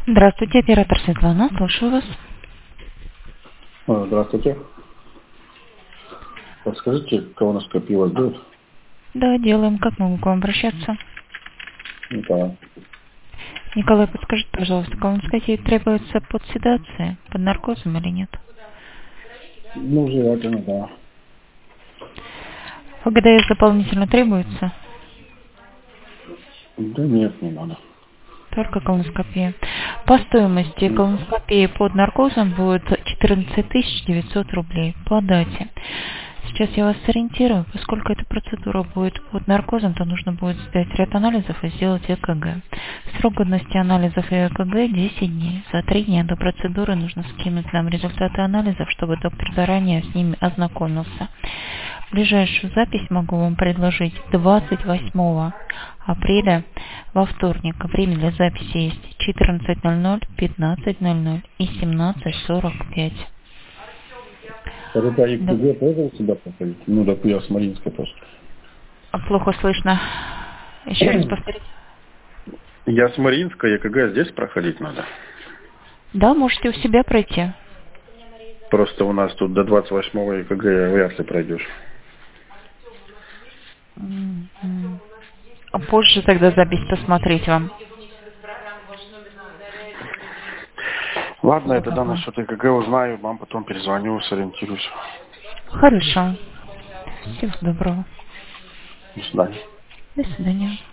Здравствуйте, оператор Светлана, слушаю вас. Здравствуйте. Подскажите, колоноскопию у вас будет? Да, делаем. Как могу к вам обращаться? Да. Николай, подскажите, пожалуйста, колоноскопия требуется под седацией, под наркозом или нет? Ну, желательно, да. ФГДС дополнительно требуется? Да нет, не надо. Только колоноскопия. По стоимости колоноскопии под наркозом будет 14 900 рублей по дате. Сейчас я вас сориентирую, поскольку эта процедура будет под наркозом, то нужно будет сдать ряд анализов и сделать ЭКГ. Срок годности анализов и ЭКГ 10 дней. За 3 дня до процедуры нужно скинуть нам результаты анализов, чтобы доктор заранее с ними ознакомился. Ближайшую запись могу вам предложить 28 апреля во вторник. Время для записи есть 14:00, 15:00 и 17:45. Это Да. ЕКГ тоже у себя проходите? Ну, да, я с Мариинской просто. Плохо слышно. Еще раз повторите. Я с Мариинской, ЕКГ здесь проходить надо. Да, можете у себя пройти. Просто у нас тут до 28-го ЕКГ вряд ли пройдешь. А позже тогда запись посмотреть вам. Ладно, я тогда насчет ЕКГ узнаю, вам потом перезвоню, сориентируюсь. Хорошо. Всего доброго. До свидания. До свидания.